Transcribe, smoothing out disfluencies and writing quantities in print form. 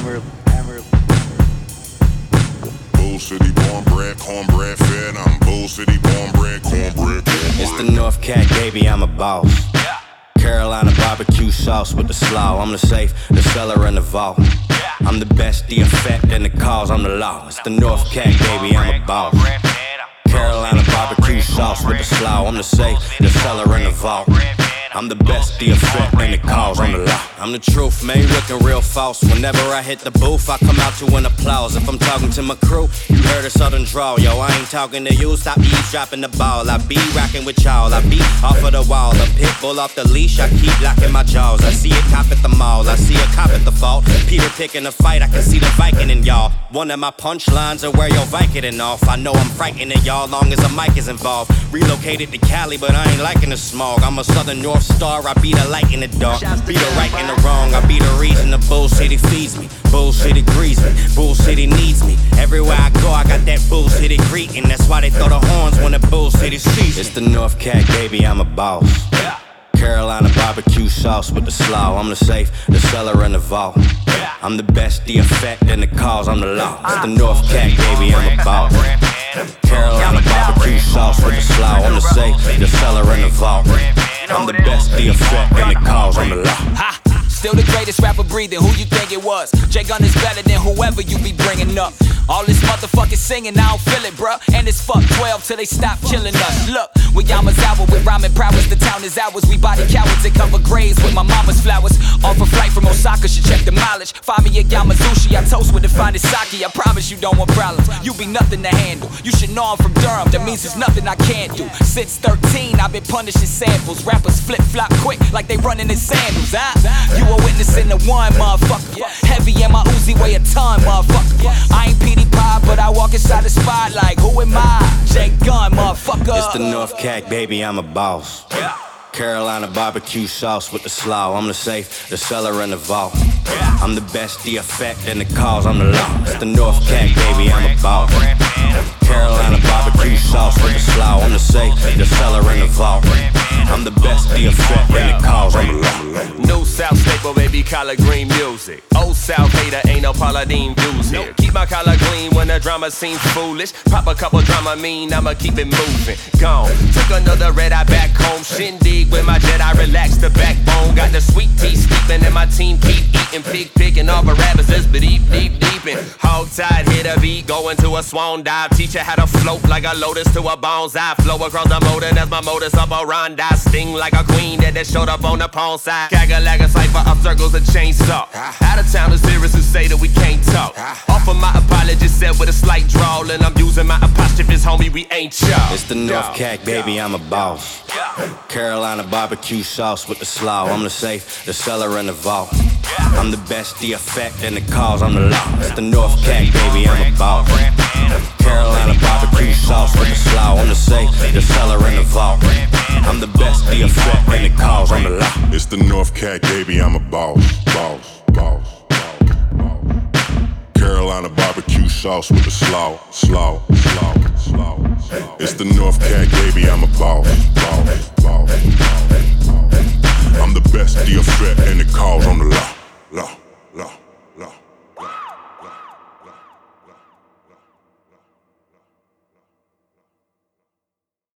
Bull City cornbread, cornbread fed. I'm Bull City cornbread, cornbread. It's the North Cat, baby, I'm a boss. Carolina barbecue sauce with the slaw. I'm the safe, the cellar, and the vault. I'm the best, the effect, and the cause, I'm the law. It's the North Cat, baby, I'm a boss. Carolina barbecue sauce with the slaw. I'm the safe, the cellar, and the vault. I'm the best, the effect, and the cause, I'm the law. I'm the truth, man, you looking real false. Whenever I hit the booth, I come out to an applause. If I'm talking to my crew, you heard a southern drawl. Yo, I ain't talking to you, stop eavesdropping the ball. I be rocking with y'all, I be off of the wall. A pit bull off the leash, I keep locking my jaws. I see a cop at the mall, I see a cop at the fault. Peter picking a fight, I can see the Viking in y'all. One of my punchlines are where your Vicodin off. I know I'm frightening y'all, long as a mic is involved. Relocated to Cali, but I ain't liking the smog. I'm a southern North Star, I be the light in the dark. Be the right and the wrong, I be the reason the Bull City feeds me. Bull City greets me, Bull City needs me. Everywhere I go, I got that Bull City greeting. That's why they throw the horns when the Bull City sees. It's the North Cat, baby, I'm a boss. Carolina barbecue sauce with the slaw. I'm the safe, the cellar, and the vault. I'm the best, the effect, and the cause, I'm the law. It's the North Cat, baby, I'm a boss. Carolina barbecue sauce with the slaw. I'm the safe, the cellar, and the vault. I'm the best, the effect, and the cause, I'm the law. Still the greatest rapper breathing, who you think it was? J Gun is better than whoever you be bringing up. All this motherfucking singing, I don't feel it, bruh. And it's fuck 12 till they stop killing us. Look, we Yamazawa with rhyming prowess. The town is ours, we body cowards and cover graves with my mama's flowers. Off a flight from Osaka, should check the mileage. Find me at Yamazushi, I toast with the finest sake. I promise you don't want problems, you be nothing to handle. You should know I'm from Durham, that means there's nothing I can't do. Since 13, I've been punishing samples. Rappers flip-flop quick like they running in sandals, You a witness in the one, motherfucker. Heavy in my Uzi, weigh a ton, motherfucker. I ain't Petey Pie, but I walk inside the spot like, who am I? J Gun, motherfucker. It's the North Cat, baby, I'm a boss. Carolina barbecue sauce with the slaw. I'm the safe, the cellar, and the vault. I'm the best, the effect, and the cause, I'm the law. It's the North Cat, baby, I'm a boss. Carolina barbecue sauce with the slaw. I'm the safe, the cellar, and the vault. I'm the best, the effect, and the cause, I'm the law. New South staple, baby, collard green music. Old South hater, ain't no Paula Deen views here. Keep my collar clean when the drama seems foolish. Pop a couple drama mean, I'ma keep it moving. Gone, took another red eye back home. Shindig with my jet, I relax the backbone. Got the sweet tea steeping and my team keep eating. Pig picking all Barabbas, but deep in. Hog tied, hit a beat, going to a swan dive. Teach you how to float like a lotus to a bonsai. Flow across the motor, that's my modus operandi. Sting like a queen that showed up on the pawn side. Gaggle like a cipher of circles, a chainsaw. Out of town is lyrics who say that we can't talk. Offer my apologies said with a slight drawl, and I'm using my apostrophes, homie, we ain't y'all. It's the North Cat, baby, I'm a boss. Carolina barbecue sauce with the slaw. I'm the safe, the cellar, and the vault. I'm the best, the effect, and the cause, I'm the law. It's the North Cat, baby, I'm a boss. Carolina barbecue sauce with the slaw. I'm the safe, the cellar, and the vault. I'm the best, the effect, and the cause, I'm the law. It's the North Cat, baby, I'm a boss. Carolina barbecue sauce with the slaw. It's the North Cat, baby, I'm a boss.